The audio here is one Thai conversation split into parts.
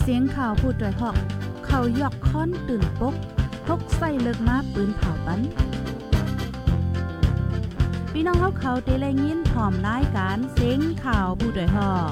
สียงข่าวพูดด้วยหอกเขายอกค้อนตื่นปกพกใส่เลิกมาปืนเผาปันพี่น้องเขาเตะแรงยินหอมรายการเสียงข่าวพูดด้วยหอก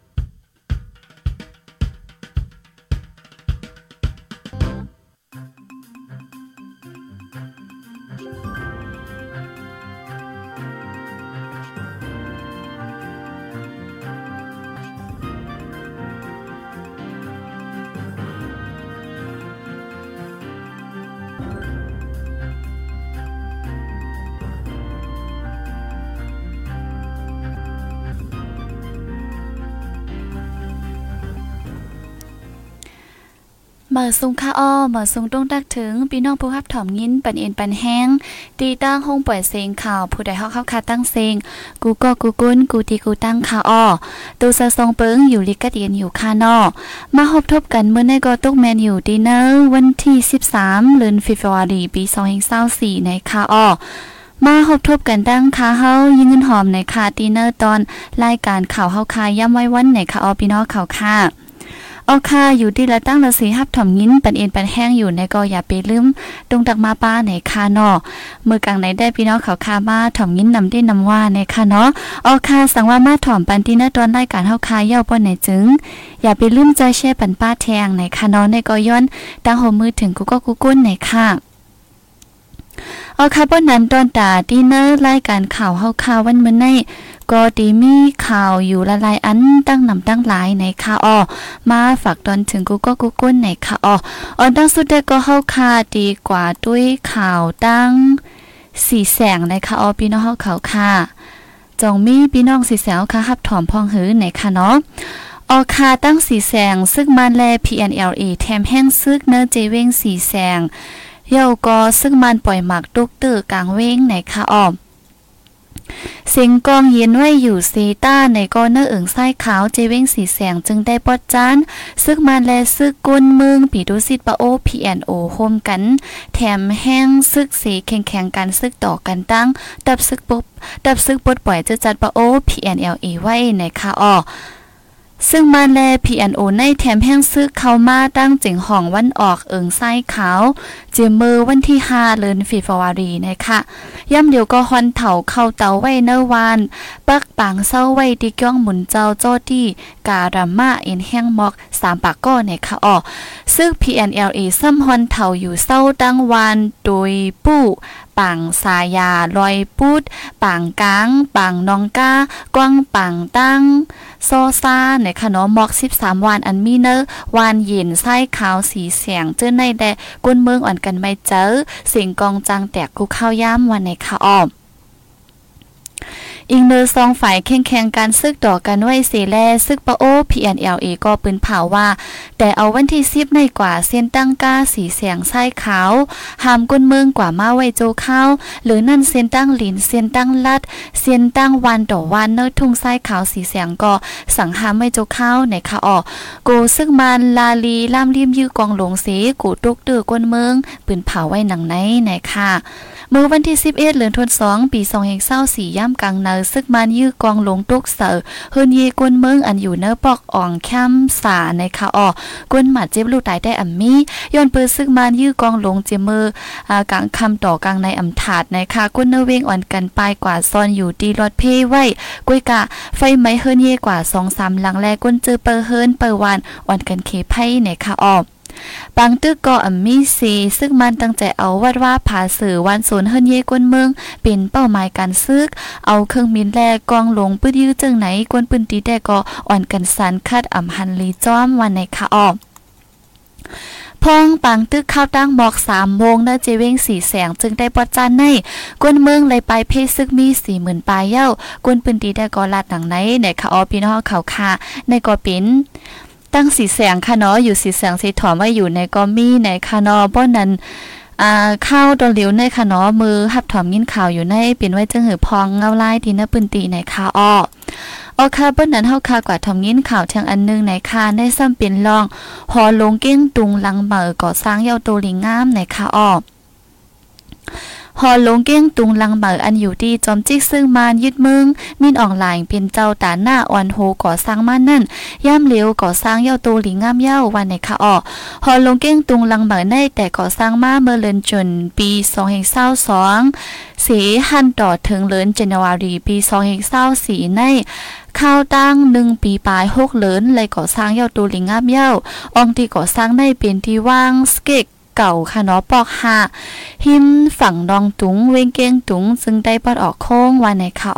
เมื่อซุงค่าอ้อเมื่อซุงต้องตักถึงพี่น้องผู้รับถ่อมยินปันเอ็นปันแห้งตีตั้งห้องปล่อยเสียงข่าวผู้ใดฮอกเข้าคาตั้งเสียงกูก็กูกุ้นกูตีกูตั้งค่าอ้อตูซะทรงเปิงอยู่ลิกะเดียนอยู่ค่านอมาพบทบกันเมื่อในก็ตกแมนอยู่ดีเนอร์วันที่13เดือนเฟบรุารีปี2024ในค่าอ้อมาพบทบกันตั้งค่าเฮายิงเงินหอมในค่าดีเนอร์ตอนรายการข่าวเฮาคาย่ำไว้วันในค่าอ้อพี่น้องข่าวค่ะออค่ะอยู่ที่ละตั้งละสีฮับถ่อมยินปันเอ็นปันแห้งอยู่ในก็อย่าไปลืมตรงตักมาป้าในคาเนาะมือกลางไหนได้พี่น้องเขาคามาถ่อมยินนำได้นำว่าในคาเนาะออค่ะสั่งว่ามาถ่อมปันที่หน้าตอนรายการเฮาคาเย้าป้นไหนจึงอย่าไปลืมใจแช่ปันป้าแทงในคาเนาะในก็ย้อนตั้งหัวมือถึงกูก็กูกุ้นในค่ะเอาค่ะป้นนั้นตอนตาดีเนอร์รายการข่าวเฮาคาวันมื้อในก็ดีมีข่าวอยู่ละลายอันตั้งนำตั้งหลายในค่ะอ้อมาฝากตอนถึงกูก็กูกุ้นในค่ะอ้อตั้งสุดได้ก็เฮาคาดีกว่าด้วยข่าวตั้งสีแสงในค่ะอ้อพี่น้องเฮาเขาค่ะจองมีพี่น้องสีแสงค่ะฮับถอมพองหือในค่ะเนาะออคาตั้งสีแสงซึ่งมันแล PNLA แถมแห้งซึกเนื้อเจเว้งสีแสงเย้าก็ซึ่งมันปล่อยหมักตุกตื้อกลางเว้งในค่ะอ้อเสียงกองเย็นไว้อยู่เซต้าในก้อนเนื้อเอิงไส้ขาวเจเว้งสีแสงจึงได้ปอดจานซึกมันแลซึกกุนเมืองปีดุสิตปะโอ PNO โฮมกันแถมแห้งซึกเสแข่งกันซึกต่อกันตั้งดับซึกปลดปล่อยจะจัดปะโอ PNLA ไว้ในค่ะอ้อซึ่งมันแล PNO ในแถมแห้งซึกเข้ามาตั้งจิงห้องวันออกเอิงไส้ขาวเจมือวันที่5เดือนเฟบรุารีนะคะย่ำเดียวก็ฮอนเถาเข้าเตาไว้เนวานปักปางเศร้าไว้ที่ก้องหมุนเจ้าโจที่การามาเอ็นแห้งมอก3ปากก้อในค่ะอ้อซึ่ง PNLA ซ้ำฮอนเถาอยู่เศร้าตั้งวานโดยปู่ปังสายาลอยปุดปังกลางปังนองก้ากว้างปังตั้งโซซาในขนมมอก13วันอันมีเนอวานเย็นไส้ขาวสีเสียงเจ้าในแดก้นเมืองอ่อนกันไม่เจอเสียงกองจังแตกกูข้าวย่ำวันในค่ะอ้อมอิงเนอร์ซองฝ่ายแข่งการซึกต่อกันไว้เสแลซึกปะโอ PNLA ก็ปืนเผาว่าแต่เอาวันที่10ในกว่าเส้นตั้งก้าสีเสียงไส้ขาวหามก้นเมืองกว่ามาไว้โจข้าวหรือนั่นเส้นตั้งหลินเส้นตั้งลัดเส้นตั้งวันต่อวันเนอทุ่งไส้ขาวสีเสียงก็สังหามไว้โจข้าวในค่ะออกกูซึกมันลาลีล่ามริมยื้อกองหลงเสกูตุกตื้อก้นเมืองปืนเผาไว้หนังไหนค่ะเมื่อวันที่11เดือนธันวาคมปี2024ย่ำกลางเนอซึกมันยื้อกองหลงตุกเสอเฮือนเยกวนเมืองอันอยู่เนอปอกอ่องแคมสาในค่ะอ้อกวนหมัดเจ็บลูกตายได้อัมมีย้อนปืนซึกมันยื้อกองหลงเจมือกลางคำต่อกลางในอำถาดในค่ะกวนเนอเวงอ่อนกันปลายกว่าซอนอยู่ดีรถเพไว้กุ้ยกะไฟไหม้เฮือนเยกว่า 2-3 หลังแลกวนเจอเปอเฮิรนเปอวานอ่อนกันเคไพ่ในค่ะอ้อบางตึกก็มีสีซึ่งมันตั้งใจเอาวัดว่าผาสื่อวันศูนย์เฮิรนเยกวนเมืองเป็นเป้าหมายการซึกเอาเครื่องบินแลกองหลงปื้ดยื้อจึงไหนกวนปืนตีแต่ก็อ่อนกันสันคัดหันลีจ้อมวันในค่ะออกพองปังตึกเข้าตั้งหมอก3 โมงนะเจเว้งสีแสงจึงได้ปอดจานในกวนเมืองเลยไปเพซึกมี 40,000 ปลายเย้ากวนปืนตีได้ก็ลาดหนังไหนในค่ะออพี่น้องเขาค่ะในก็เป็นตั้งสีแสงค่ะเนาะอยู่สีแสงสีถอมไว้อยู่ในกอมี่ในค่ะเนาะบ่นั้นข้าวตัวเหลียวในค่ะเนาะมือหับถอมยินข่าวอยู่ในเป็นไว้จังหือพองเงาลายที่นะปืนตีในค่ะอ้อค่ะเปิ้นนั้นเฮาค่ะกว่าถอมยินข่าวทางอันนึงในค่ะในซ้ำเป็นรองหอลงเก้งตุงหลังเหมอก่อสร้างเยาโตลิงงามในค่ะอ้อฮอลงเก้งตุงลังเหมออันอยู่ที่จอมจิกซึ่งมานยึดมึงมินออนไลน์เป็นเจ้าตาหน้าอ่อนโหก่อสร้างมานั่นย่ำเหลียวก่อสร้างเย้าตูหลิงงามเย้าวันในค่ะฮอลงเก้งตุงลังเหมอในแต่ก่อสร้างมาเมื่อเลือนจนปี2022สีหันต่อถึงเลือนเจนวารีปี2024ในข้าวตั้ง1 ปีปลาย6เลินเลยก่อสร้างเย้าตูหลิงงามเย้าอองที่ก่อสร้างในเป็นที่ว่างสเก็กเก่าค่ะเนาะปอก5หิมฝั่งดองตุงเวงเก้งตุงซึ่งได้ปอดออกโค้งวันในค่ะ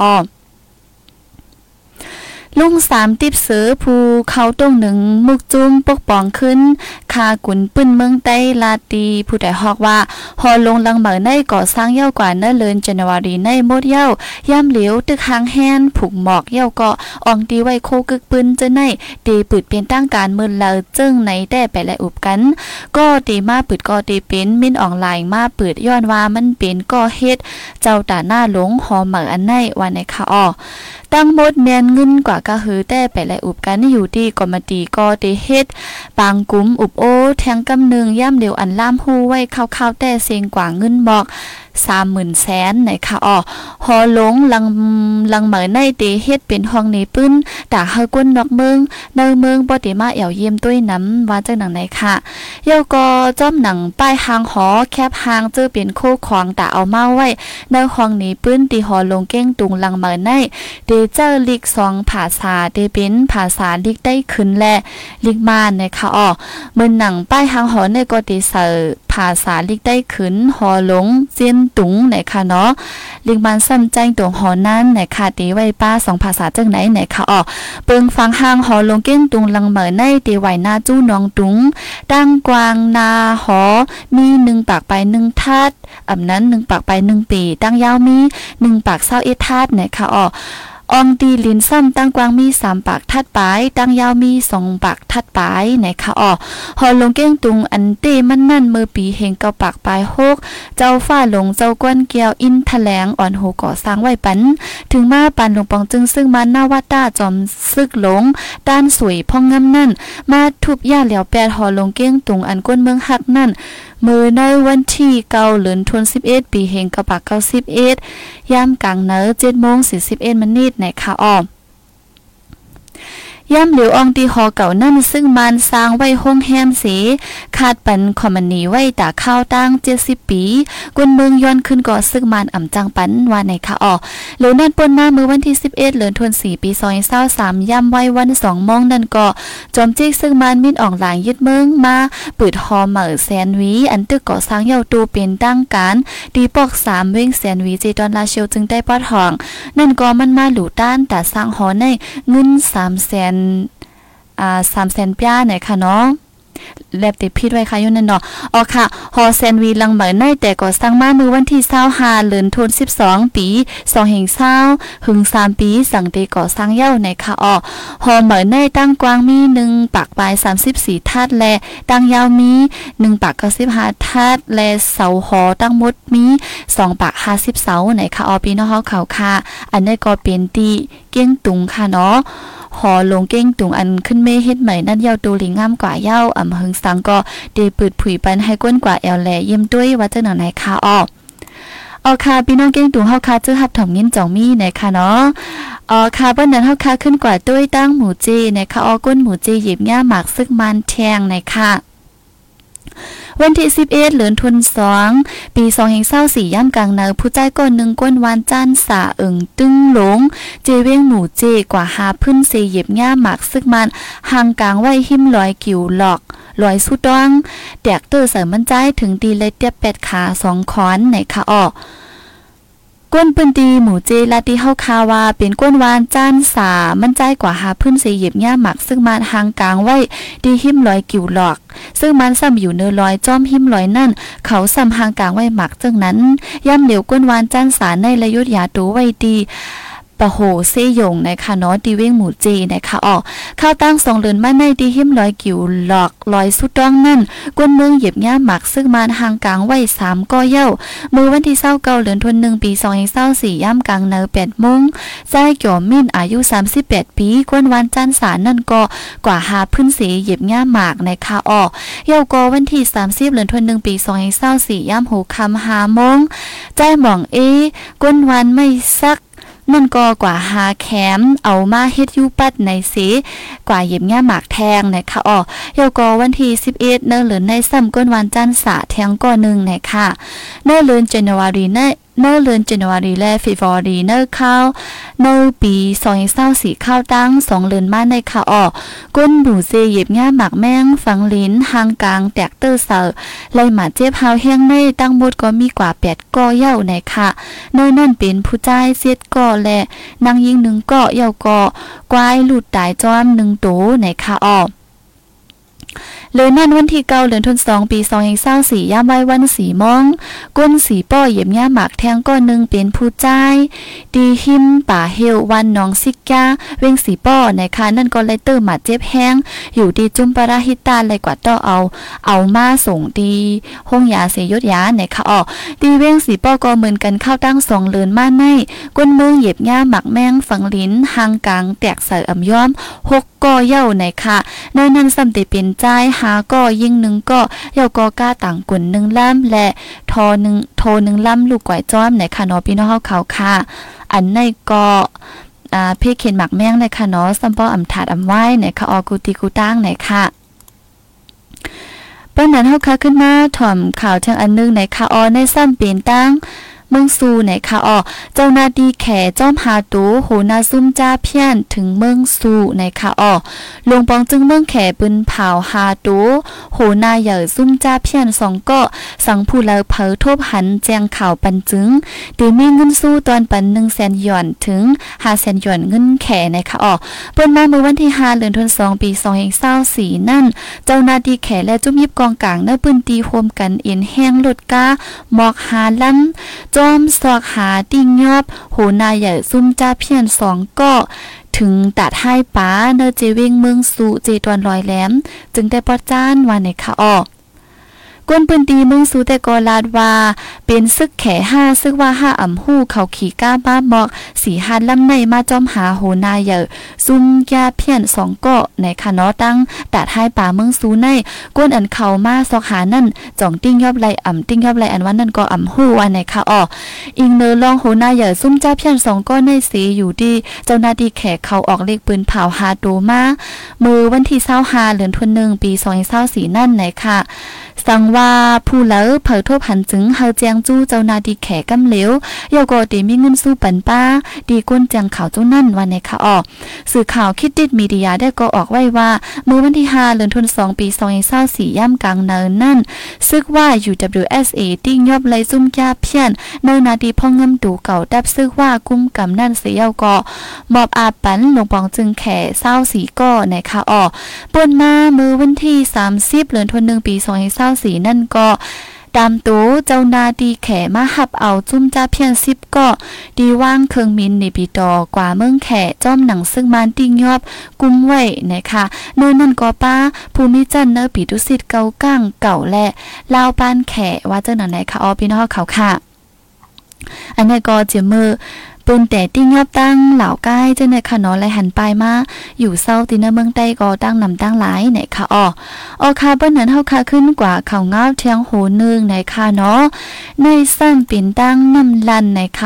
ลุง3ติบเสือภูเขาตรง1มุกจุ้มปกป้องขึ้นคากุนปื้นเมืองใต้ลาตีผู้ใดฮอกว่าฮอลงลังเหมอในก่อสร้างเย้ากว่าเนเลินจันวารีในหมดเย้าย่ำเหลียวตึกหางแฮนผูกหมอกเย้าเกาะอองตีไว้โคกึกปืนจะในตีปืดเป็นตั้งการมือเลาจึงในแต่ไปและอุบกันก็ตีมาปืดก็ตีเป็นมินออนไลน์มาปืดย้อนว่ามันเป็นก็เฮ็ดเจ้าตาหน้าหลงฮอเหมออันในวันในค่ะตั้งหมดแมนเงินกว่ากะหือแต่ไปและอุบกันอยู่ที่กรมตีก็ได้เฮ็ดปางกุมอุบโอแทงกำนึงย่ำเดียวอันล่ามฮู้ไว้ข้าวๆแต่เสียงกว่าเงินบอก30,000แสนในค่ะฮอลงลังเหมอในเตเฮ็ดเป็นห้องนี้ปึ้นตาเฮาก้นนอกเมืองในเมืองบ่ได้มาเอี่ยวเยี่ยมด้วยน้ำว่าจังหนังไหนค่ะเย้าก็จ้อมหนังป้ายหางหอแคบหางเจอเป็นโคของตาเอามาไว้ในห้องนี้ปึ้นตีฮอลงเก้งตุงลังเหมอในเตเจอลิก2ภาษาเตเป็นภาษาลิกได้ขึ้นและลิกมานในค่ะเหมือนหนังป้ายหางหอในก็ติเสอภาษาลิกได้ขึ้นฮอลงเจียนตุงไหนค่ะเนาะลิงมันซ้ำแจ้งตัวหอนั้นไหนค่ะตีไว้ป้า2ภาษาจังไหนไหนค่ะเปิงฟังหางหอลงเก้งตุงลังเหมอในตีไหวหน้าจู้น้องตุงตั้งกวางนาหอมี1ปากไป1ทัดอำนั้น1ปากไป1ปีตั้งยาวมี1ปาก21ทัดไหนค่ะอองตีลินซ้ำตั้งกวางมี3ปากทัดปลายตั้งยาวมี2ปากทัดปลายไหนค่ะฮอลงเก้งตุงอันเต้มันนั่นมือปีเฮง9ปากปลาย6เจ้าฟ้าหลงเจ้ากวนเกียวอินแถลงอ่อนโหก่อสร้างไว้ปันถึงมาปันหลวงปองจึงซึ่งมันหน้าวัดตาจอมซึกหลงด้านสวยพ่องงำนั่นมาทุบย่าเหลียว8ฮอลงเก้งตุงอันก้นเมืองฮักนั่นมือในวันที่9เดือนธันวาคมปีเฮง9ปาก91ยามกลางเนอ7:41 น.ในค่ะย่ำเหลียวอองตีหอเก่านั่นซึ่งมันสร้างไว้ห้องแฮมสีคาดปันคอมมันนีไว้ตาข้าวตั้ง70 ปีกวนเมืองย้อนขึ้นก่อซึ่งมันอ่ำจังปันว่าในค่ะเหลียวนั่นป่นมาเมื่อวันที่11เดือนธันวาคมปี2023ย่ำไว้วัน2 โมงนั่นก็จอมจิกซึ่งมันมินออนไลน์ยึดเมืองมาเปิดฮอเหมอแสนวีอันตึกก่อสร้างเย้าตูเป็นตั้งการตีปอก3เว้งแสนวีจีดอลลาร์เชลจึงได้ปอดห้องนั่นก็มันมาหลู่ต้านแต่สร้างหอในเงิน300,000ป้าไหนค่ะเนาะแลบติดพิษไว้ค่ะอยู่นั่นเนาะค่ะฮอแซนวีลังเหมอในแต่ก็สร้างมาเมื่อวันที่25เดือนธันวาคมปี2020ถึง3 ปีสั่งเตก่อสร้างเย้าในค่ะฮอเหมอในตั้งกว้างมี1ปากปลาย34ทัดและตั้งยาวมี1ปาก95ทัดและเสาหอตั้งหมดมี2ปาก50เสาไหนค่ะพี่น้องเฮาเขาค่ะอันนี้ก็เป็นตีเก้งตุงค่ะเนาะหอลงเก้งตุงอันขึ้นเมเฮ็ดใหม่นั่นเย้าตูลิงงามกว่าเย้าหึงสังก็ได้ปืดผุยปันให้ก้นกว่าแอลแลเยี่ยมด้วยว่าจังหนังไหนค่ะค่ะพี่น้องเก้งตุงเฮาค่ะจื้อหับถอมยินจ่องมีไหนค่ะเนาะค่ะเปิ้นนั้นเฮาค่ะขึ้นกว่าด้วยตั้งหมูจีนะคะก้นหมูจีหยิบหญ้าหมากซึกมันแทงไหนค่ะวันที่11เดือนธันวาคมปี2024ย่ำกลางเนอผู้ใจก้น1ก้นวานจันสาตึงหลงเจเว้งหมู่เจกว่าหาพื้นเสเหยียบหญ้าหมากซึกมันห่างกลางไว้หิม100 กิ่วหลอก100สุดองแตกเตอร์เสริมมันใจถึงดีเลยเตียบ8ขา2ค้อนไหนค่ะก้นปืนตีหมูเจลาติเฮาคาว่าเป็นก้นวานจ้านสามันใจกว่าหาพื้นเสเหยียบหญ้าหมักซึ่งมันห่างกลางไว้ดีหิม100 กิ่วหลอกซึ่งมันซ้ำอยู่เนื้อ100จ้อมหิม100นั่นเขาซ้ำห่างกลางไว้หมักจังนั้นย่ำเหลวก้นวานจ้านสาในระยุทธยาตูไว้ดีปะโหเซยงนะคะเนาะดีเว้งหมู่เจนะคะข้าวตั้ง2เดือนมาในดีหิม100กิ่วหลอก100สุดต้องนั่นกวนเมืองเหยียบย่าหมักซึ่งมันห่างกลางไว้3ก่อเย้ามื้อวันที่29เดือนธันวาคมปี2024ย่ำกลางเน8โมงใจจ่อมิ่นอายุ38ปีกวนวันจันทร์สารนั่นก็กว่าหาพื้นเสเหยียบย่าหมากนะคะเย้าก็วันที่30เดือนธันวาคมปี2024ย่ำหูคำ5โมงใจหม่องกวนวันไม่ซักนั่นก็กว่าหาแคมเอามาเฮ็ดยูปัดในเสกว่าเย็บง่าหมากแทงนะคะเดี๋ยวก็วันที่11เนเหลือนในซ้ำก้นวันจันทร์สะแทงก็1นะคะเเหลือนจันวารีเดือนจันวารีและเฟบรุรีเข้าปี2024เข้าตั้ง2เดือนมาในค่ะก้นบูเซเย็บง่าหมากแมงฝังลิ้นห่างกลางแตกเตอร์เซอร์ไล่หมาเจ็บเฮาแห้งในตั้งหมดก็มีกว่า8ก่อเย้าในค่ะนั่นเป็นผู้ใจเสียดก่อและนางยิง1ก่อเย้าก่อกวายหลุดตายจอม1โตในค่ะเลยนั่นวันที่9เดือนธันวาคมปี2024ย่ามไว้วันสีมองก้นสีป้อเหยียบย่าหมากแทงก้อนนึงเป็นผู้ใจดีหิมป่าเฮลวันน้องซิกาเวงสีป้อในค่ะนั่นก็เลยเตอร์หมาเจ็บแห้งอยู่ดีจุมปราหิตาเลยกว่าต่อเอามาส่งดีห้องยาเสยยศยาในค่ะดีเวงสีป้อก็เหมือนกันเข้าตั้ง2เดือนมาในก้นเมืองเหยียบย่าหมากแมงฝังลิ้นห่างกลางแตกใส่อ่ำย้อม6ก่อเย้าในค่ะนั่นซ้ำแต่เป็นใจหาก็ยิ่ง1ก็เยาก็ก้าต่างกุ่น1ล่ำและโท1ล่ำลูกก๋วยจ้อมในค่ะเนาะพี่น้องเขาค่ะอันในก็เพเข็นหมักแมงในค่ะเนาะซัมปออำถาดอำไว้ในค่ะกูติกูตั้งในค่ะเปิ้นนั้นเฮาค่ะขึ้นมาถ่อมข่าวทางอันนึงในค่ะในซ้ำเป็นตั้งเมืองซูไหนค่ะเจ้าหน้าที่แขจ้อมหาตูโหนาซุ่มจ้าเพี้ยนถึงเมืองซูไหนค่ะลงปองจึงเมืองแขปืนเผาหาตูโหนาใหญ่ซุ่มจ้าเพี้ยน2ก็สังผู้เลเผอทบหันแจงข่าวปันจึงตีมีเงินสู้ตอนปัน100,000หยวนถึง500,000หยวนเงินแขไหนค่ะเปิ้นมาเมื่อวันที่5เดือนธันวาคมปี2024นั่นเจ้าหน้าที่แขและจุ่มยิบกองกลางในปืนตีโฮมกันเอ็นแห้งลดกาหมอกหาลั่นจอมสอกหาติ้งยอบโหนายใหญ่ซุ่มจ้าเพียน2ก็ถึงตัดให้ป้าเนเจเวงเมืองสู่เจตวนลอยแหลมจึงได้ปอจ้านว่าในค่ะกวนปืนตีเมืองสู่แต่ก็ลาดว่าเป็นซึกแข5ซึกว่า5อ่ำฮู้เขาขี่ก้าบ้าหมอกสีหันลำในมาจอมหาโหนายใหญ่ซุ่มยาเพียน2ก็ในค่ะเนาะตั้งตัดให้ป้าเมืองสู่ในกวนอันเขามาสอกหานั่นจ่องติ้งยอบไหลติ้งยอบไหลอันว่านั่นก็อ่ำฮู้ว่าในค่ะอิงเนอลองโหนายใหญ่ซุ่มจ้าเพียน2ก็ในสีอยู่ดีเจ้าหน้าที่แขกเขาออกเลขปืนเผาหาโตมามือวันที่25เดือนธันวาคมปี2024นั่นไหนค่ะสังว่าผู้เลอเผยโทษผันจึงเฮาแจงจู้เจ้านาดีแขกำเหลวยาก็ดีมีเงินสู้ปันป้าดีก้นแจงข่าวเจ้านั่นวันในค่ะสื่อข่าวคิดดิดมีเดียได้ก็ออกไว้ว่าเมื่อวันที่5เดือนธันวาคมปี2024ย่ำกลางเนินนั่นซึกว่า UWSA ติ้งยอบไลซุ่มยาเพี้ยนเนินนาดีพ่อเงิมดูเก่าดับซึกว่ากุ้มกำนั่นเสียาก็มอบอาปันหลวงปองจึงแข24ก็ในค่ะเปิ้นมาเมื่อวันที่30เดือนธันวาคมปี2024นั่นก็ตามตูเจ้านาดีแขมาหับเอาจุ้มจ้าเพียง10ก็ดีว่างเครื่องมินในปีตอกว่าเมืองแขจ้อมหนังซึ่งมันติ้งยอบกุ้มไว้นะคะเนินนั่นก็ป้าภูมิจันเนอปีดุสิตเก่าก้างเก่าและลาวปานแขว่าเจ้าหนังไหนค่ะพี่น้องเขาค่ะอันนี้ก็เจมือปืนแต่ติ้งยอบตั้งเหล่าใกล้เจ้าในค่ะเนาะและหันไปมาอยู่เศร้าตีนเมืองใต้ก็ตั้งนำตั้งหลายไหนค่ะค่ะเปิ้นนั้นเฮาค่ะขึ้นกว่าเขาเงาเทียงโหนึงไหนค่ะเนาะในสั้นปิ่นตั้งน้ำลันไหนค่ะ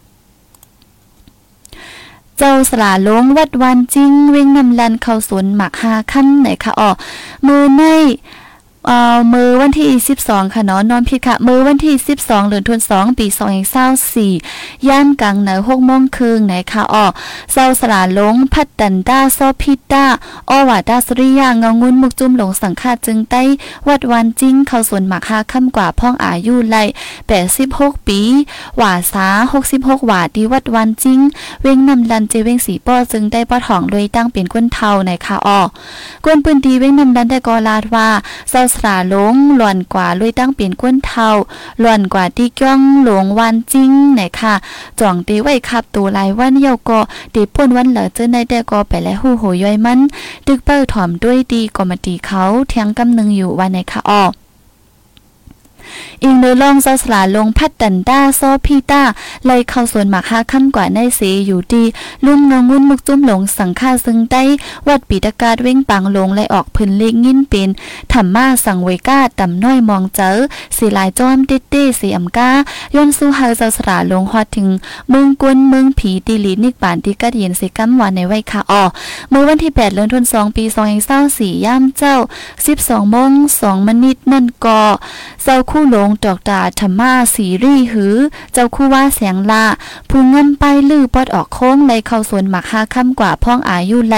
เจ้าสลาลงวัดวันจริงเวงน้ำลันเข้าสวนหมัก5คั่นไหนค่ะมือในมือวันที่12ค่ะเนาะนอนผิดค่ะมือวันที่12เดือนธันวาคมปี2024ย่านกลางเหนือ6 โมงครึ่งไหนค่ะเซาสลาลงพัดดันดาซอพิดาวาดาสริยาเงางุนมุกจุ่มหลงสังฆาจึงใต้วัดวันจริงเข้าสวนหมัก5ค่ำกว่าพ่องอายุไล่86ปีหว่าสา66หว่าที่วัดวันจริงเวงนำลันเจเวงสีป้อจึงได้ป้อถ่องโดยตั้งเป็นก้นเทาในค่ะกวนปืนดีเวงนำลันได้กอลาดว่าเซาสราลงหล่อนกว่าลุยตั้งเปลี่ยนก้นเทาหล่อนกว่าที่จ้องหลงวันจริงไหนค่ะจ่องตีไว้ขับตัวหลายวันเยาก็ตีป่นวันเหลือเจอในแต่ก็ไปและหูโหย่อยมันดึกเปิ้ลถ่อมด้วยดีก็มาตีเขาเทียงกำนึงอยู่วันไหนค่ะอ้ออิงเดลองเจ้าสลาลงพัดดันด้าซอพีต้าไล่เข้าสวนหมาก5ค่ำกว่าในเสอยู่ดีลุ่มงงุ่นมุกจุ้มหลงสังฆาซึ่งได้วัดปีตะกาดเว้งปังลงไล่ออกพื้นเล็กงิ้นเป็นธรรมาสังเวก้าตำน้อยมองเจอสีลายจอมเต้เต้สีอำก้าย้อนสู้เฮาเจ้าสลาลงฮอดถึงเมืองกวนเมืองผีตีลีนิกป่านที่กัดเย็นสิกำวันในไว้ค่ะอ้อเมื่อวันที่8เดือนธันวาคมปี2024ย่ามเจ้า 12:02 นั่นก็เจ้าคู่หลงดอกดาธรรมาสีรีหือเจ้าคู่ว่าเสียงลาผู้เงินไปลือปอดออกโค้งไลเข้าสวนหมัก5ค่ำกว่าพ้องอายุไล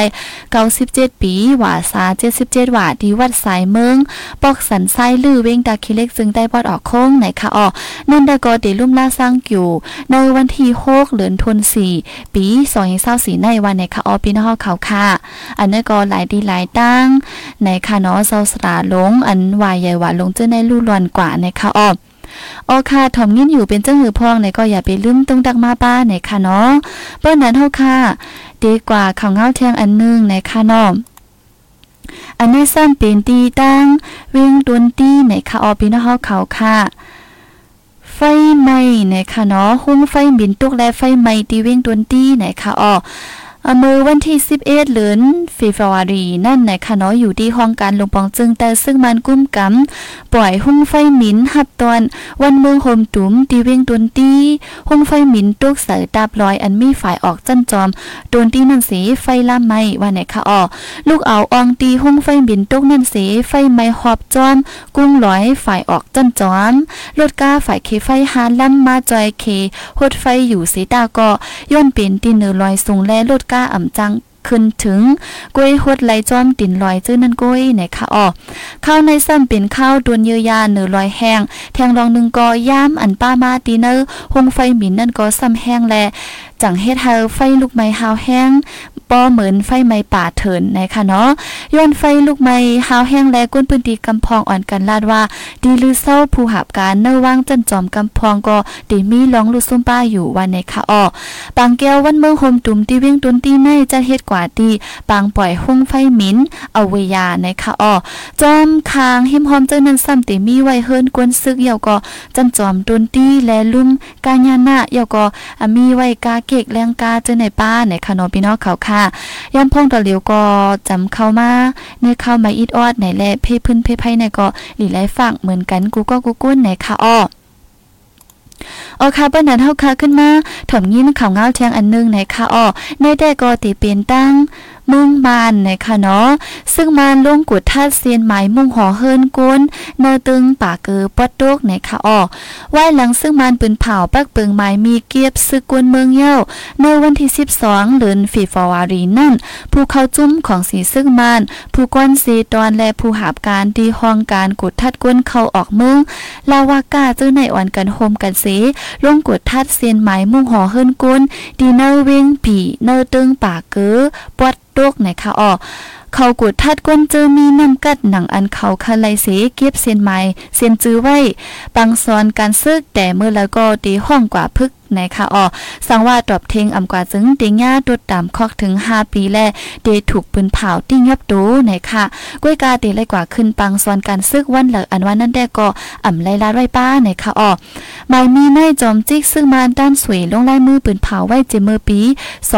97ปีหว่าซา77หว่าที่วัดสายเมืองปอกสันไส้ลือเว้งตาคิเล็กซึ่งได้ปอดออกโค้งไหนค่ะอ้อนั่นดากอได้ลุ่มล่าสร้างอยู่ในวันที่6เดือนธันวาคมปี2024ในวันไหนค่ะอ้อพี่น้องเขาค่ะอันนี้ก็หลายดีหลายตั้งในค่ะเนาะเซาสราลงอันวายใหญ่ว่าลงเจอในลู่ลวนกว่าในค่ะอ้อค่ะถ่อมยินอยู่เป็นเจ้าหือพองในก็อย่าไปลืมต้องดักมาป้าในค่ะเนาะเปิ้นนั้นเฮาค่ะดีกว่าข้าวเงาเที่ยงอันนึงในค่ะเนาะอันนี้ซ้ำเป็นตีตั้งวิ่งดวนตีในค่ะออพี่น้องเฮาเขาค่ะไฟไหม้ในค่ะเนาะหุ้มไฟบินตุกและไฟไหม้ตีวิ่งดวนตีในค่ะออมือวันที่11เดือนฟีฟาวารีนั่นในค่ะเนาะอยู่ที่ห้องการลงปองจึงแต่ซึ่งมันกุ้มกำปล่อยหุ้งไฟหมินหับตอนวันเมืองโฮมตุ้มตีเวงดนตีหุ้งไฟหมินตุกใส่ดาบลอยอันมีฝ่ายออกจันจอมดนตีนั่นสีไฟล่าไม้ว่าไหนค่ะอ้อลูกเอาอองตีหุ้งไฟหมินตุกนั่นสีไฟไม้หอบจอมกุ้งลอยฝ่ายออกจันจอมรถก้าฝ่ายเคไฟหาล่ำมาจอยเคหดไฟอยู่สีตาก็ย้อนเป็นตีเนือลอยสูงและรถก้าอ่ำจังขึ้นถึงกล้วยหดไหลจอมติ่นลอยจื้อนั่นกล้วยไหนค่ะอ้อข้าวในซ้ำเป็นข้าวดวนเยือยาเนื้อลอยแห้งแทงรองนึงก็ย่ามอันป้ามาตีเนอหงไฟหมิ่นนั่นก็ซ้ำแห้งแลจังเฮ็ดเฮาไฟลูกไม้หาวแห้งป้อเหมือนไฟไม้ป่าเถินไหนค่ะเนาะย้อนไฟลูกไม้หาวแห้งแลก้นปืนตีกำพองอ่อนกันลาดว่าดีลือเศร้าผู้หับการเนอว่างจันจอมกำพองก็ตีมีร้องลูกซุ่มป้าอยู่วันในค่ะอ้อปางแก้ววันเมืองโฮมตุ่มตีเวียงตุนตีในจะเฮ็ดกว่าตีปางปล่อยหงไฟหมิ่นเอาเวยาในค่ะอ้อจอมคางหิมหอมเจ้านั้นซ้ำตีมีไว้เฮิรนกวนซึกเยาก็จันจอมตุนตีและลุ่มกาญาณะเยาก็มีไว้กาเกกแรงกาเจอในป้าในค่ะเนาะพี่น้องเขาค่ะย่ำพ่องต่อเหลียวก็จำเข้ามาเนื้อเข้ามาอีดออดไหนแลเพ่พื้นเพ่ไพ่ในก็หลีไลฝากเหมือนกันกูก็กูกุ้นไหนค่ะอ้อค่ะเปิ้นนั้นเฮาค่ะขึ้นมาถ่อมยิ้มข่าวเงาเที่ยงอันนึงไหนค่ะอ้อในแต่ก็ติเป็นตั้งมุ่งมานในค่ะเนาะซึ่งมานลงกุดทัดเซียนหมายมุ่งหอเฮิรนกวนเนอตึงป่าเกือปอดโตกในค่ะอ้อไว้หลังซึ่งมานปืนเผาปักเปิงหมายมีเกียบซึกกวนเมืองเย้าในวันที่12เดือนฟีฟาวารีนั่นผู้เข้าจุ้มของสีซึ่งมานผู้ก้อนสีตอนและผู้หาบการดีห้องการกุดทัดกวนเข้าออกเมืองลาวากาเจ้าในอ่อนกันโฮมกันเสลงกุดทัดเซียนหมายมุ่งหอเฮิรนกวนดีเนอเวงปีเนอตึงป่าเกือปอดโตกในค่ะอ้อเขากุดทัดก้นเจอมีน้ำกัดหนังอันเขาคาไลเสเก็บเสียนไม้เสียนจื้อไว้ปังซอนการซึกแต่เมื่อแล้วก็ตีห้องกว่าพึกในค่ะอ้อสังว่าตอบเทงอำกว่าจึงติญาตดตามคอกถึง5ปีแลเดถูกปืนเผาติ้งยับโตในค่ะก้วยกาเดไลกว่าขึ้นปังซอนการซึกวันเหลืออันว่านั่นได้ก็อ่ำไลลาดไว้ป้าในค่ะอ้อหมายมีในจอมจิกซึ่งมาด้านสวยลงลายมือปืนเผาไว้เจมือปี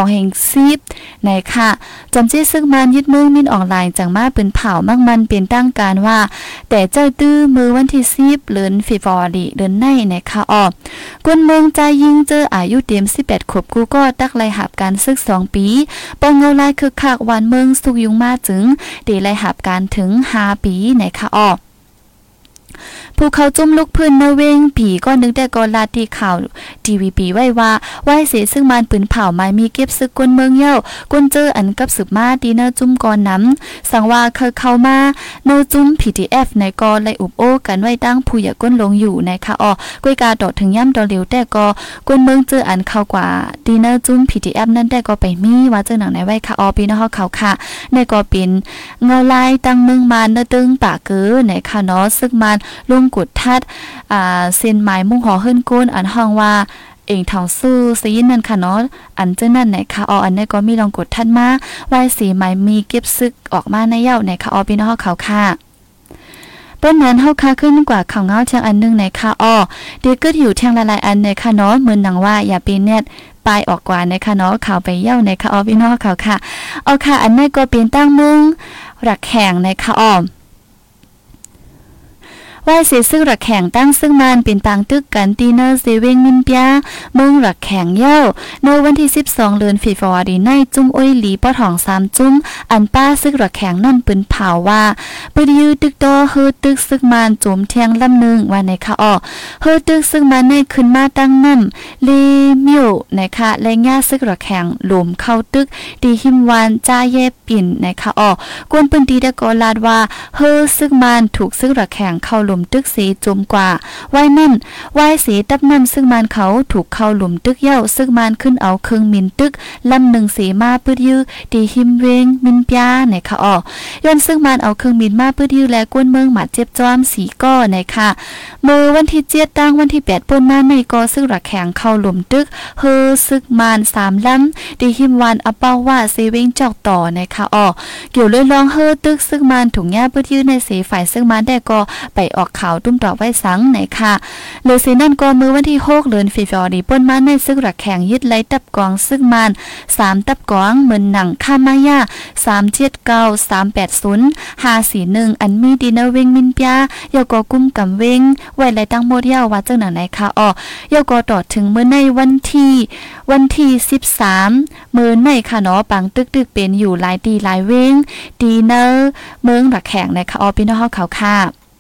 2/10ในค่ะจอมจิกซึ่งมายึดมือมินออนไลน์จังมาปืนเผามักมันเป็นตั้งการว่าแต่เจ้าตื้อมือวันที่10เดือนฟีฟอรีเดือนในค่ะอ้อกวนเมืองใจยิงเจออายุเต็ม18ขวบกูก็ตักไล่หับการซึก2ปีปองเงาลายคึกคักวันเมืองสุกยุงมาจึงเดไล่หับการถึง5ปีในค่ะอ้อผู้เขาจุ่มลูกพื้นเนเวงผีก็นึกแต่ก็ลาตีข่าวทีวีปีไว้ว่าไหวเสียซึ่งมันปืนเผาไม้มีเก็บซึกกวนเมืองเย้ากวนเจออันกับสืบมาดีเนจุ่มก่อนน้ำสังว่าเคยเข้ามาเนจุ่ม PDF ในกอไลอุบโอกันไว้ตั้งผู้อย่าก้นลงอยู่ในค่ะอ้อกวยกาดอกถึงย่ำดอเหลียวแต่ก็กวนเมืองเจออันเข้ากว่าดีเนจุ่ม PDF นั่นแต่ก็ไปมีว่าเจอหนังในไว้ค่ะอ้อปีนเฮาเขาค่ะในก็เป็นเงาลายตั้งเมืองมันเนตึงปากเก้อในค่ะเนาะซึกมันลงกุดทัดเส้นหมายมุ่งหอขึ้นก้นอันห้องว่าเองทองสู้ซีนั่นค่ะเนาะอันเจ้านั่นไหนค่ะอันนี้ก็มีลองกดทัดมาไว้สีหมายมีเก็บซึกออกมาในเย้าในค่ะพี่น้องเขาค่ะเปิ้นนั้นเฮาค่าขึ้นกว่าข่าวเงาเชียงอันนึงในค่ะเดี๋ยวก็อยู่เที่ยงหลายๆอันในค่ะเนาะเหมือนหนังว่าอย่าเป็นเน็ตปลายออกกว่าในค่ะเนาะข่าวไปเย้าในค่ะพี่น้องเขาค่ะค่ะอันนี้ก็เป็นตั้งมึงรักแข่งในค่ะว่าเสียซึ่งรักแข่งตั้งซึ่งมันเป็นต่างตึกกันตีเนอร์เซเวงมินเปียเมืองรักแข่งเย้าในวันที่12เดือนฟีฟอร์ดีในจุ้มอ้อยหลีป้อทอง3จุ้มอันป้าซึ่งรักแข่งนั่นปืนเผาว่าปดยื้อตึกดอเฮอตึกซึ่งมันโจมเทียงลำนึงว่าในค่ะเฮอตึกซึ่งมันในขึ้นมาตั้งน้ำเลมิวนะคะและง่าซึ่งรักแข่งหลุมเข้าตึกดีหิมวานจ้าเย่ปิ่นนะคะกวนปืนตีตะโกลาดว่าเฮอซึ่งมันถูกซึ่งรักแข่งเข้าหลุมตึกสีจมกว่าไว้นั่นไว้สีดับนั่นซึ่งมันเขาถูกเข้าหลุมตึกเย้าซึ่งมันขึ้นเอาเครื่องมินตึกลำหนึ่งสีมาปื้ดยื้อดีหิมเวงมินปยาในค่ะย้อนซึ่งมันเอาเครื่องมินมาปื้ดยื้อและกวนเมืองหมาเจ็บจอมสีก้อในค่ะเมื่อวันที่7ตั้งวันที่8ป่นมาในก็ซึ่งรักแข่งเข้าหลุมตึกเฮอซึ่งมัน3ลำดีหิมวันอเป้าว่าเซเวงจอกต่อในค่ะเกี่ยวเลยลองเฮอตึกซึ่งมันถุงหญ้าปื้ดยื้อในสีฝ่ายซึ่งมันได้ก็ไปออกข่าวตุ้มต่อไว้สังไหนค่ะเลยสินั่นก็มือวันที่6เดือนฟีฟอร์ดีป่นมาในซึ่งรักแข่งยึดไล่ตับกองซึ่งมัน3ตับกองเหมือนหนังข้ามายา379 380 541อันมีดีเนเวงมินปยายอก็กุ้มกำเวงไว้ไล่ตั้งหมดยาวว่าจังหนังไหนค่ะยอก็ต่อถึงมื้อในวันที่13มื้อในค่ะเนาะปังตึกๆเป็นอยู่หลายดีหลายเวงดีเนอเมืองรักแข่งในค่ะพี่น้องเฮาเขาค่ะ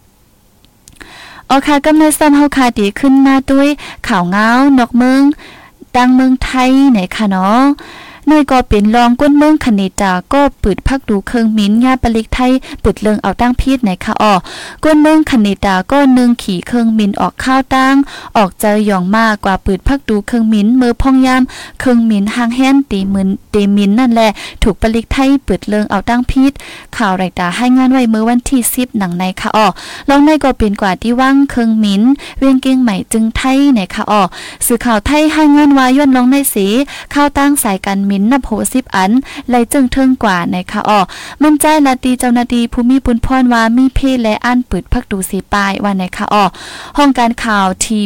ค่ะกำเนิดซ้ำเฮาค่ะดีขึ้นมาด้วยข่าวเงานอกเมืองดังเมืองไทยไหนค่ะเนาะในก็เป็นรองก้นเมืองคเนจาก็ปืดพักดูเครื่องมิ้นญาปลิกไทยปืดเลิงเอาตั้งพีดไหนค่ะก้นเมืองคเนจาก็นึงขี่เครื่องมิ้นออกข้าวตั้งออกเจอหย่องมากกว่าปืดพักดูเครื่องมิ้นมือพองยามเครื่องมิ้นหางแห้นตีมิ้นนั่นแหละถูกปลิกไทยปืดเลิงเอาตั้งพีดข่าวไรตาให้งานไว้เมื่อวันที่10หนังในค่ะลองในก็เป็นกว่าที่ว่างเครื่องมิ้นเวียงเกียงใหม่จึงไทยไหนค่ะสื่อข่าวไทยให้งานวาย้อนลองในสีข้าวตั้งสายการมิ้นนับโห10อันไล่จึงเทิงกว่าในค่ะมั่นใจละตีเจ้าหน้าที่ภูมิปุณพรว่ามีเพและอันปืดพักดูสีปลายว่าในค่ะห้องการข่าว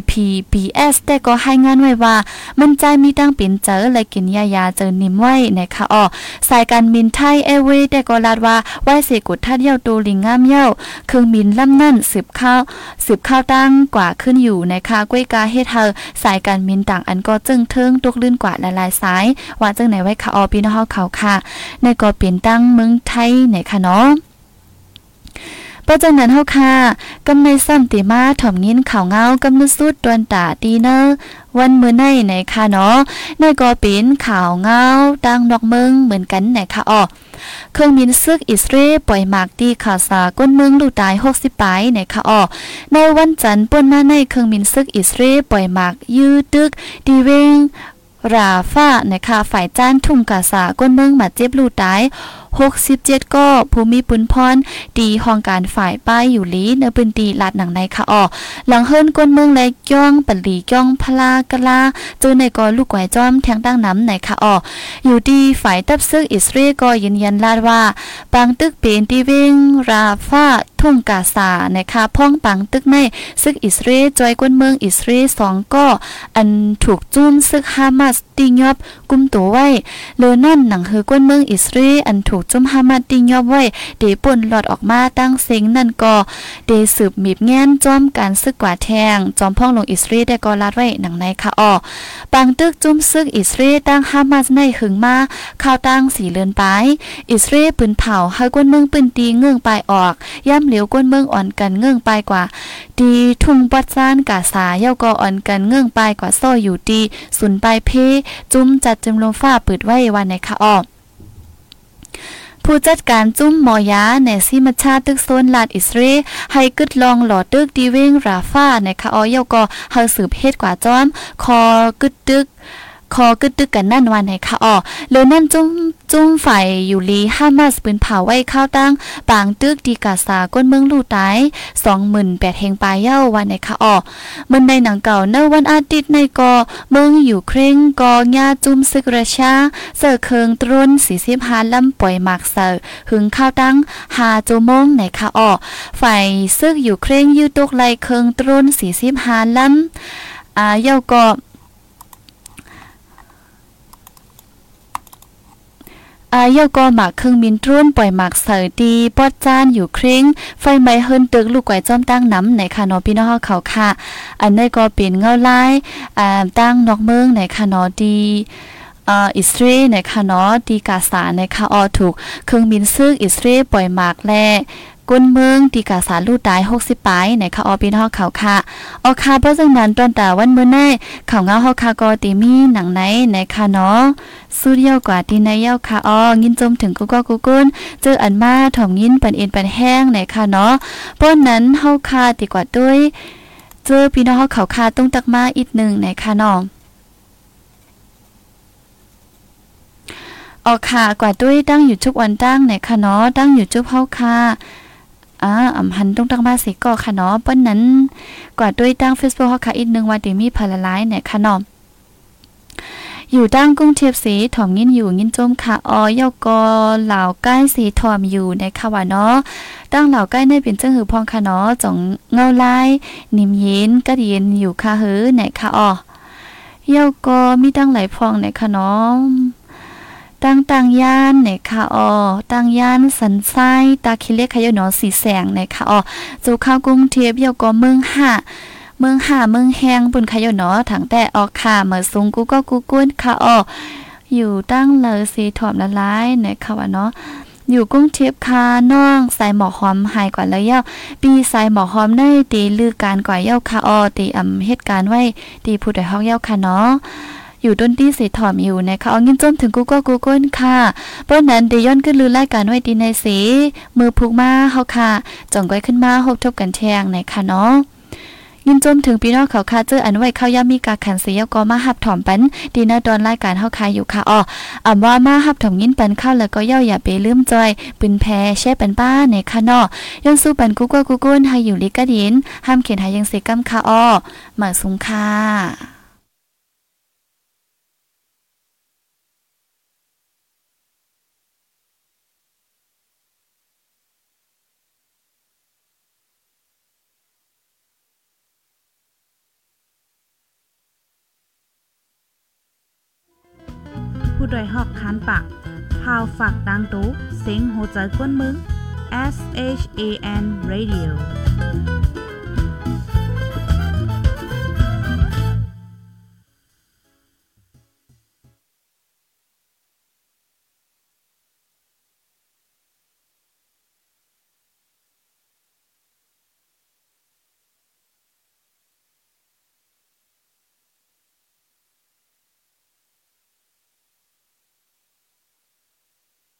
TPBS แต่ก็ให้งานไว้ว่ามั่นใจมีตั้งเป็นเจอและกินยาเจอนิ่มไว้ในค่ะสายการบินไทยแอร์เวย์แต่ก็ลาดว่าไว้เสกุดทัดเย้าตูลิงงามเย้าเครื่องบินลำนั่นสืบข้าวตั้งกว่าขึ้นอยู่ในค่ะก้วยกาเฮ็ดเฮาสายการบินต่างอันก็จึงเทิงตกลื่นกว่าหลายๆสายว่าจังไหนไว้ค่ะพี่น้องเฮาเขาค่ะในก็เปลี่ยนตั้งเมืองไทยไหนค่ะเนาะปัจจุบันเฮาค่ะกำในซ้ำติมาถ่อมยินข่าวเงากำนึสุดดวนตาดีเนอร์วันมื้อในค่ะเนาะในก็เป็นข่าวเงาตั้งนอกเมืองเหมือนกันไหนค่ะเครื่องบินซึกอิสราเอลปล่อยหมากตีข่าวสาก้นเมืองลูกตาย60ปลายในค่ะในวันจันทร์ป่นมาในเครื่องบินซึกอิสราเอลปล่อยหมากยื้อตึกดีเวงราฟ้านะคะฝ่ายจ้านทุ่งกาซาก้นเมืองมาเจ็บลูกตาย67ก็ภูมิปุณพรดีห้องการฝ่ายป้ายอยู่ลีในพื้นที่ลาดหนังในค่ะหลังเฮิรนก้นเมืองและย่องปันหลีย่องพลากะลาเจอในกอลูกไก่จ้อมแทงตั้งน้ำในค่ะอยู่ดีฝ่ายตับซึกอิสราเอลก็ยืนยันลาดว่าปางตึกเป็นที่เวงราฟ้าทุ่งกาซานะคะพ้องปังตึกในซึกอิสราเอลจอยก้นเมืองอิสราเอล2ก็อันถูกจุ้มซึกฮามาสตียอบกุมตัวไว้เลือนั่นหนังหือกวนเมืองอิสราเอลอันถูกจุ่มฮามาสติงยอบไว้เดป่นหลอดออกมาตั้งเซ็งนั่นก็เดสืบมีบแง่นจอมการซึกกว่าแทงจอมพ่องลงอิสราเอลได้ก็ลาดไว้หนังในค่ะอ้อปางตึกจุ่มซึกอิสราเอลตั้งฮามาสในหึงมาข่าวตั้ง4 เดือนไปอิสราเอลปืนเผาให้กวนเมืองปืนตีเงื่องไปออกย่ำเหลียวกวนเมืองอ่อนกันเงื่องไปกว่าดีทุ่งปัดซ่านกาสาเย้าก็อ่อนกันเงื่องไปกว่าโซ่อยู่ดีสุนไปเพจุ่มจัดจำลงฟ้าเปิดไว้วันในค่ะอ้อผู้จัดการจุ้มมอยาในซิมชาตึกโซนลาดอิสราเอลให้กึดลองหลอดตึกดีเวงราฟาในคาออยก็เฮาสืบเฮ็ดกว่าจ้อมคอกึดตึกกันนั่นวันในค่ะอ้อแล้วนั่นจุ้มฝ่ายอยู่ลีฮามาสปืนเผาไว้ข้าวตั้งปางตึกดีกาซาก้นเมืองลู่ตาย 28,000 แห่งปลายเย้าวันในค่ะอ้อมันในหนังเก่าเนวันอาทิตย์ในก็เมืองอยู่เคร่งก็ญาจุ้มซึกราชาเสือเคิงตรุน45 ลำปล่อยหมากเสือหึงข้าวตั้ง5 ชั่วโมงในค่ะอ้อฝ่ายซึกอยู่เคร่งยืดตกไหลเคิงตรุน45 ลำเย้าก็เย้าก็หมากเครื่องบินตรุนปล่อยหมากเสยดีปอดจานอยู่เคร่งไฟไหม้เฮิรนตึกลูกไก่จ้อมตั้งน้ำในค่ะเนาะพี่น้องเขาค่ะอันนี้ก็เป็นเงาลายตั้งนอกเมืองในค่ะเนาะดีอิสราเอลในค่ะเนาะดีกาซาในค่ะถูกเครื่องบินซึกอิสราเอลปล่อยหมากและก้นเมืองตีกาสาลู่ตาย60 ปลายในค่ะพี่น้องเขาค่ะค่ะเพราะฉะนั้นตอนแต่วันมื้อนี้ข่าวเงาเฮาค่ะก็ติมีหนังไหนในค่ะเนาะสู้เดียวกว่าที่ในเย้าค่ะยินจมถึงกูกุ้นเจออันมาถ่อมยินปันเอ็นปันแห้งในค่ะเนาะเพราะนั้นเฮาค่ะติกว่าด้วยเจอพี่น้องเฮาเขาค่ะต้องตักมาอีกนึงในค่ะเนาะค่ะกว่าด้วยตั้งอยู่ทุกวันตั้งในค่ะเนาะตั้งอยู่จุบเฮาค่ะหันต้องตั้งมาสิก็ค่ะเนาะเปิ้นนั้นกว่าด้วยตั้ง Facebook เฮาค่ะอีกนึงว่าได้มีพลหลายเนี่ยค่ะเนาะอยู่ตั้งกรุงเทพสีถ่อมยินอยู่ยินจมค่ะยกเหล่าใกล้สีถ่อมอยู่ในค่ะว่าเนาะตั้งเหล่าใกล้ในเป็นจังหือพองค่ะเนาะจ่องเงาลายนิ่มเย็นก็เย็นอยู่ค่ะหือไหนค่ะยกมีตั้งหลายพองในค่ะเนาะตั้งย่านในค่ะตั้งย่านสันไส้ตาคิเล็กขยเนาะสีแสงในค่ะสู่ข้าวกรุงเทพยกเมืองแห้งปุ่นขยเนาะถังแต่ค่ะเมื่อสูงกูกุ้นค่ะอยู่ตั้งเลยสีถอมละลายในค่ะว่าเนาะอยู่กรุงเทพค่ะน้องใส่หมอหอมหายกว่าแล้วเย้าปีใส่หมอหอมได้ตีลือการกว่าเย้าค่ะตีเหตุการณ์ไว้ตีผู้ใดฮอกเย้าค่ะเนาะอยู่ต้นที่สีถอมอยู่นะคะงินจมถึงกูกุ้นค่ะเพราะนั้นได้ย้อนขึ้นลือรายการไว้ดีในสีมือพุกมาเฮาค่ะจ่องก้อยขึ้นมาฮบทบกันแทงในค่ะเนาะยินจมถึงพี่น้องเขาค่ะเจออันไว้เข้าย่ามีกาขันเสียก็มาหับถ่อมปันดีนะตอนรายการเฮาค่ะอยู่ค่ะว่ามาหับถ่อมยินปันเข้าแล้วก็อย่าไปลืมจอยปืนแพแช่ปันป้าในค่ะเนาะย้อนสู้ปันกูกุ้นให้อยู่ลิกะดินห้ามเขียนหายังเสกัมค่ะมาสุงค่ะผู้ดยหอกคันปากพาวฝากดังตู้เซ็งโหใจกวนมึง SHAN Radio